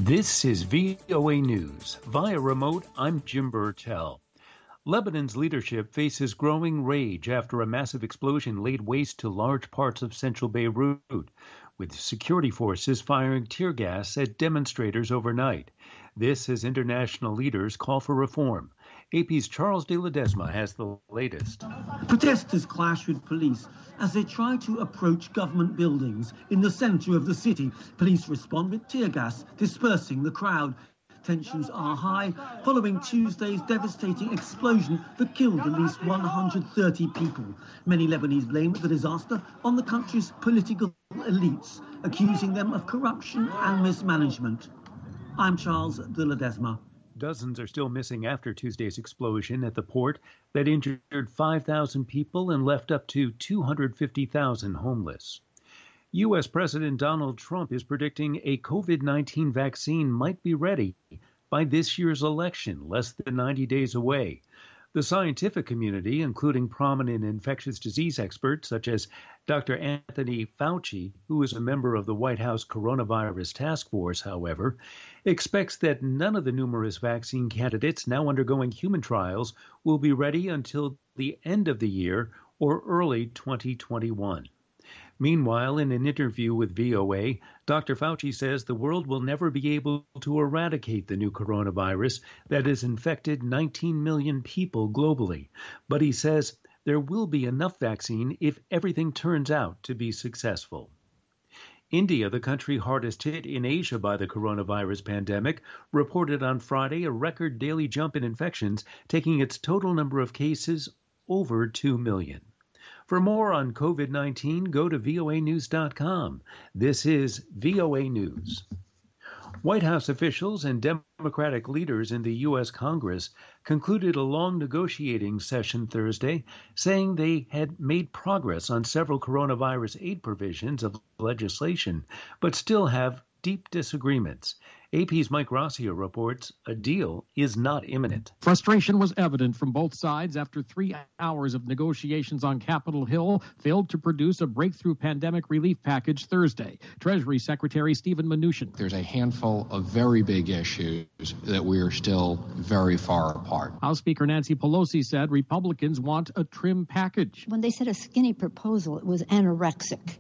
This is VOA News. Via remote, I'm Jim Burtell. Lebanon's leadership faces growing rage after a massive explosion laid waste to large parts of central Beirut, with security forces firing tear gas at demonstrators overnight. This as international leaders call for reform. AP's Charles de Ledesma has the latest. Protesters clash with police as they try to approach government buildings in the center of the city. Police respond with tear gas, dispersing the crowd. Tensions are high following Tuesday's devastating explosion that killed at least 130 people. Many Lebanese blame the disaster on the country's political elites, accusing them of corruption and mismanagement. I'm Charles de Ledesma. Dozens are still missing after Tuesday's explosion at the port that injured 5,000 people and left up to 250,000 homeless. U.S. President Donald Trump is predicting a COVID-19 vaccine might be ready by this year's election, less than 90 days away. The scientific community, including prominent infectious disease experts such as Dr. Anthony Fauci, who is a member of the White House Coronavirus Task Force, however, expects that none of the numerous vaccine candidates now undergoing human trials will be ready until the end of the year or early 2021. Meanwhile, in an interview with VOA, Dr. Fauci says the world will never be able to eradicate the new coronavirus that has infected 19 million people globally. But he says there will be enough vaccine if everything turns out to be successful. India, the country hardest hit in Asia by the coronavirus pandemic, reported on Friday a record daily jump in infections, taking its total number of cases over 2 million. For more on COVID-19, go to voanews.com. This is VOA News. White House officials and Democratic leaders in the U.S. Congress concluded a long negotiating session Thursday, saying they had made progress on several coronavirus aid provisions of legislation, but still have deep disagreements. AP's Mike Rossio reports a deal is not imminent. Frustration was evident from both sides after 3 hours of negotiations on Capitol Hill failed to produce a breakthrough pandemic relief package Thursday. Treasury Secretary Steven Mnuchin. There's a handful of very big issues that we are still very far apart. House Speaker Nancy Pelosi said Republicans want a trim package. When they said a skinny proposal, it was anorexic.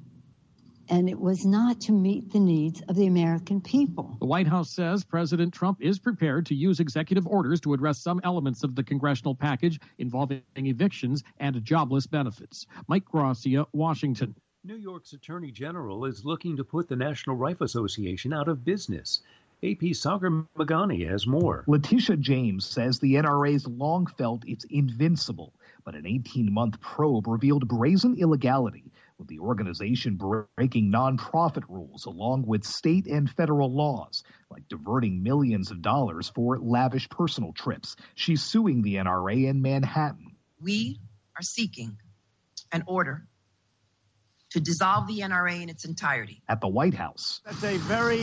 And it was not to meet the needs of the American people. The White House says President Trump is prepared to use executive orders to address some elements of the congressional package involving evictions and jobless benefits. Mike Rossio, Washington. New York's Attorney General is looking to put the National Rifle Association out of business. AP Sagar Magani has more. Letitia James says the NRA's long felt it's invincible, but an 18-month probe revealed brazen illegality, with the organization breaking nonprofit rules along with state and federal laws, like diverting millions of dollars for lavish personal trips. She's suing the NRA in Manhattan. We are seeking an order to dissolve the NRA in its entirety. At the White House. That's a very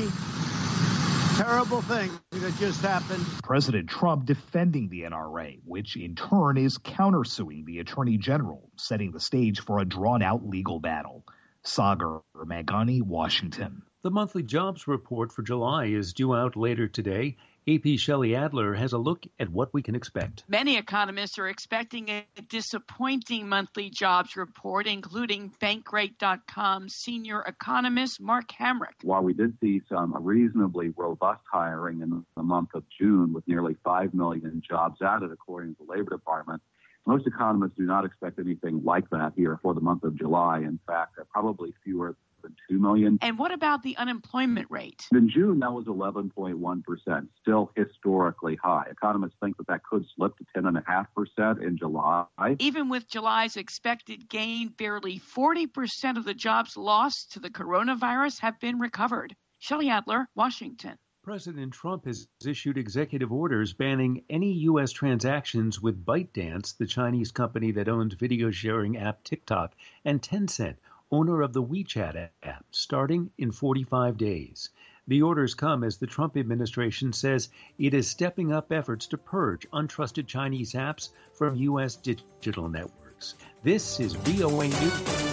terrible thing that just happened. President Trump defending the NRA, which in turn is countersuing the Attorney General, setting the stage for a drawn-out legal battle. Sagar Magani, Washington. The monthly jobs report for July is due out later today. AP Shelley Adler has a look at what we can expect. Many economists are expecting a disappointing monthly jobs report, including Bankrate.com senior economist Mark Hamrick. While we did see some reasonably robust hiring in the month of June with nearly 5 million jobs added, according to the Labor Department, most economists do not expect anything like that here for the month of July. In fact, probably fewer than 2 million. And what about the unemployment rate? In June, that was 11.1%, still historically high. Economists think that could slip to 10.5% in July. Even with July's expected gain, barely 40% of the jobs lost to the coronavirus have been recovered. Shelley Adler, Washington. President Trump has issued executive orders banning any U.S. transactions with ByteDance, the Chinese company that owns video sharing app TikTok, and Tencent, owner of the WeChat app, starting in 45 days. The orders come as the Trump administration says it is stepping up efforts to purge untrusted Chinese apps from U.S. digital networks. This is VOA News.